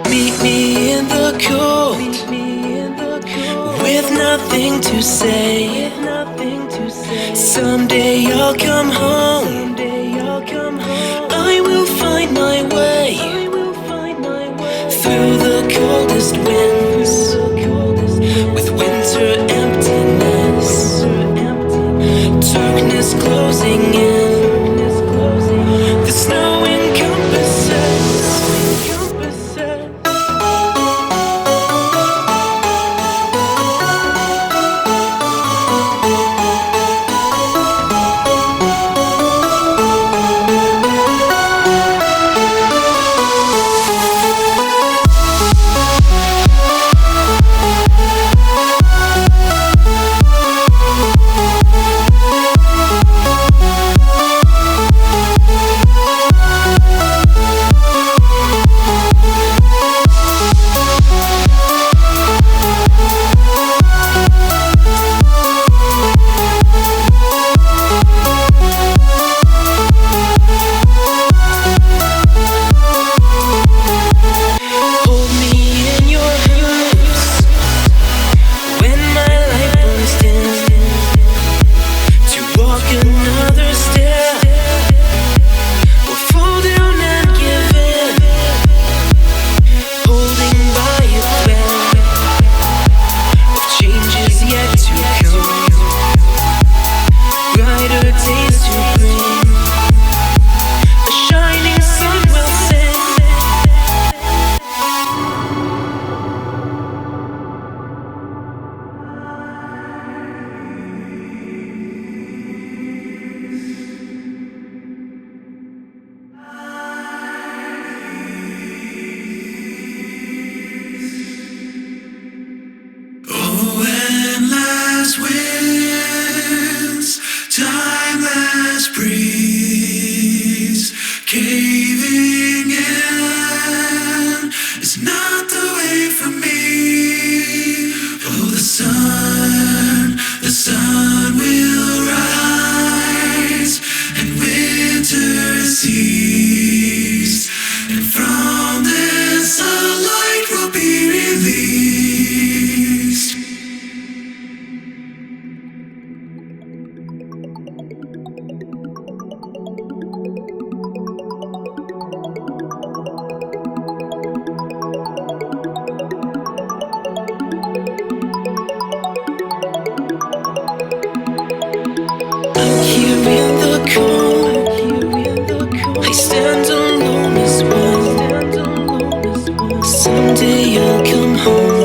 Meet me in the cold, with nothing to say. Someday I'll come home. I will find my way through the coldest winds, with winter emptiness, darkness closing in. The snow encompasses. Another step, or fall down and give in, holding by a thread of changes yet to come, brighter days to bring. A shining sun will sing. Endless winds, timeless breeze, caving in is not the way for me. Oh, the sun will rise, and winter cease, and from this sunlight will be released. Here in the cold, I stand alone as one. Someday I'll come home.